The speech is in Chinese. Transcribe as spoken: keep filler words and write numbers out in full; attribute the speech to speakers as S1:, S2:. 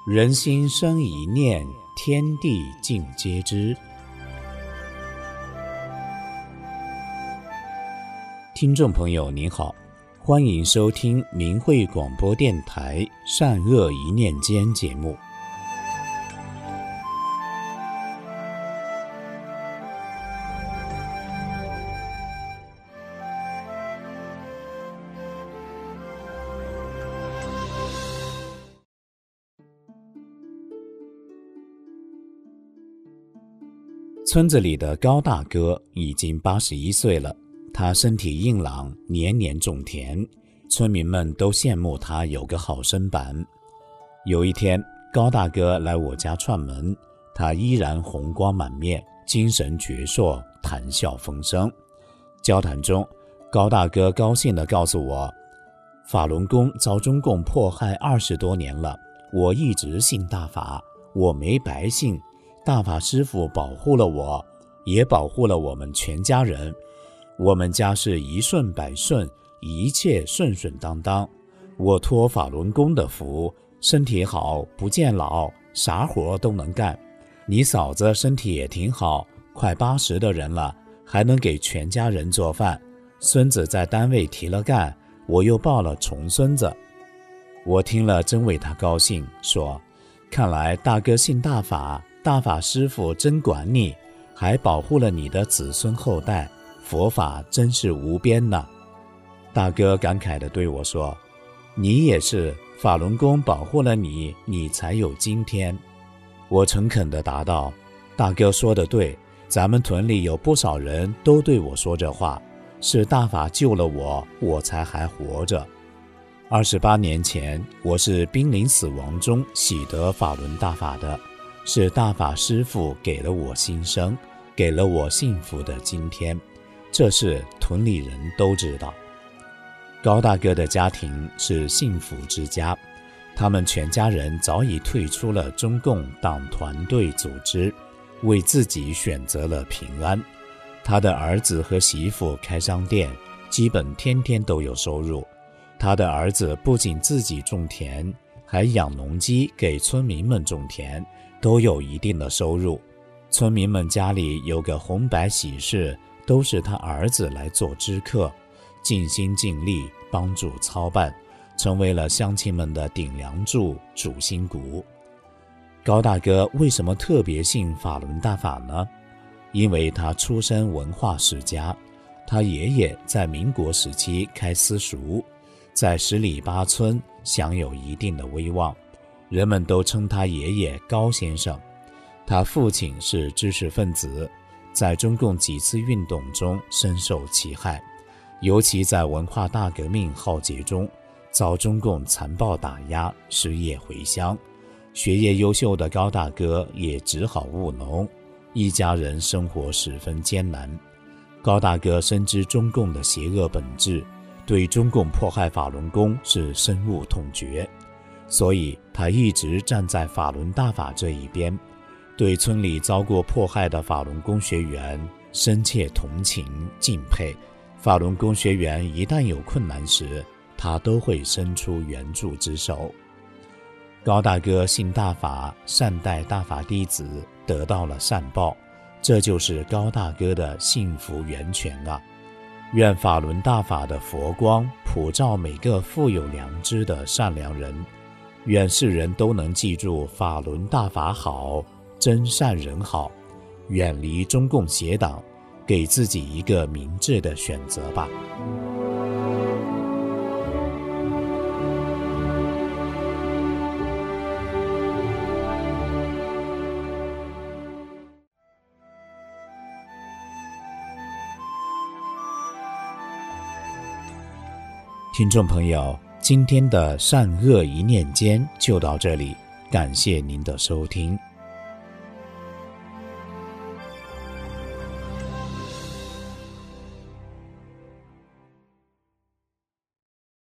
S1: 人心生一念，天地尽皆知。听众朋友您好，欢迎收听明慧广播电台善恶一念间节目。村子里的高大哥已经八十一岁了，他身体硬朗，年年种田，村民们都羡慕他有个好身板。有一天，高大哥来我家串门，他依然红光满面，精神矍铄，谈笑风生。交谈中，高大哥高兴地告诉我，法轮功遭中共迫害二十多年了，我一直信大法，我没白信，大法师父保护了我，也保护了我们全家人。我们家是一顺百顺，一切顺顺当当。我托法轮功的福，身体好，不见老，啥活都能干。你嫂子身体也挺好，快八十的人了，还能给全家人做饭。孙子在单位提了干，我又抱了重孙子。我听了真为他高兴，说，看来大哥信大法，大法师父真管你，还保护了你的子孙后代，佛法真是无边呢。大哥感慨地对我说，你也是，法轮功保护了你，你才有今天。我诚恳地答道，大哥说得对，咱们屯里有不少人都对我说这话，是大法救了我，我才还活着。二十八年前，我是濒临死亡中喜得法轮大法的，是大法师父给了我新生，给了我幸福的今天，这事屯里人都知道。高大哥的家庭是幸福之家，他们全家人早已退出了中共党团队组织，为自己选择了平安。他的儿子和媳妇开商店，基本天天都有收入。他的儿子不仅自己种田，还养农机给村民们种田，都有一定的收入。村民们家里有个红白喜事，都是他儿子来做知客，尽心尽力帮助操办，成为了乡亲们的顶梁柱、主心骨。高大哥为什么特别信法轮大法呢？因为他出身文化世家，他爷爷在民国时期开私塾，在十里八村享有一定的威望，人们都称他爷爷高先生。他父亲是知识分子，在中共几次运动中深受其害，尤其在文化大革命浩劫中，遭中共残暴打压，失业回乡。学业优秀的高大哥也只好务农，一家人生活十分艰难。高大哥深知中共的邪恶本质，对中共迫害法轮功是深恶痛绝，所以他一直站在法轮大法这一边，对村里遭过迫害的法轮功学员深切同情敬佩。法轮功学员一旦有困难时，他都会伸出援助之手。高大哥信大法，善待大法弟子，得到了善报，这就是高大哥的幸福源泉啊！愿法轮大法的佛光普照每个富有良知的善良人，愿世人都能记住法轮大法好，真善人好，远离中共邪党，给自己一个明智的选择吧。听众朋友，今天的善恶一念间就到这里，感谢您的收听。